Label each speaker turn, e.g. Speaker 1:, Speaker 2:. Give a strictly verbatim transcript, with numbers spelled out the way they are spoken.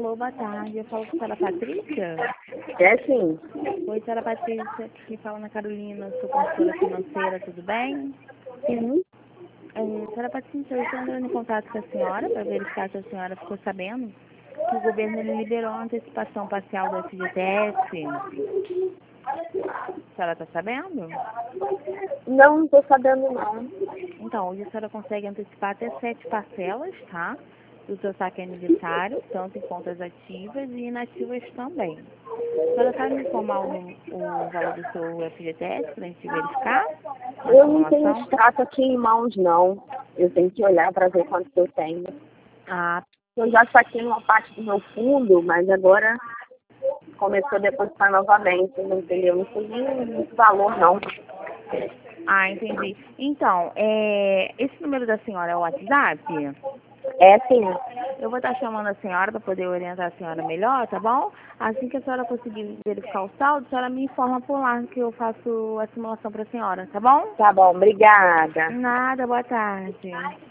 Speaker 1: Alô, boa tarde. Eu falo com a senhora Patrícia.
Speaker 2: É sim.
Speaker 1: Oi, senhora Patrícia. Aqui fala Ana Carolina, sou consultora financeira, tudo bem?
Speaker 2: Sim.
Speaker 1: É, senhora Patrícia, eu estou entrando em contato com a senhora para verificar se a senhora ficou sabendo que o governo ele liberou a antecipação parcial do F G T S. A senhora está sabendo?
Speaker 2: Não, não estou sabendo não.
Speaker 1: Então, hoje a senhora consegue antecipar até sete parcelas, tá? Do seu saque aniversário, tanto em contas ativas e inativas também. A senhora sabe me informar o, num- o valor do seu F G T S para a gente verificar? A
Speaker 2: Eu não tenho
Speaker 1: simulação?
Speaker 2: extrato aqui em mãos não. Eu tenho que olhar para ver quanto eu tenho.
Speaker 1: Ah,
Speaker 2: Eu já saquei uma parte do meu fundo, mas agora começou a depositar novamente, não entendeu? Não sei nem muito valor não.
Speaker 1: ah, entendi. Então, é, esse número da senhora é o WhatsApp?
Speaker 2: É sim.
Speaker 1: Eu vou estar chamando a senhora para poder orientar a senhora melhor, tá bom? Assim que a senhora conseguir verificar o saldo, a senhora me informa por lá que eu faço a simulação para a senhora, tá bom?
Speaker 2: Tá bom, obrigada.
Speaker 1: Nada, boa tarde.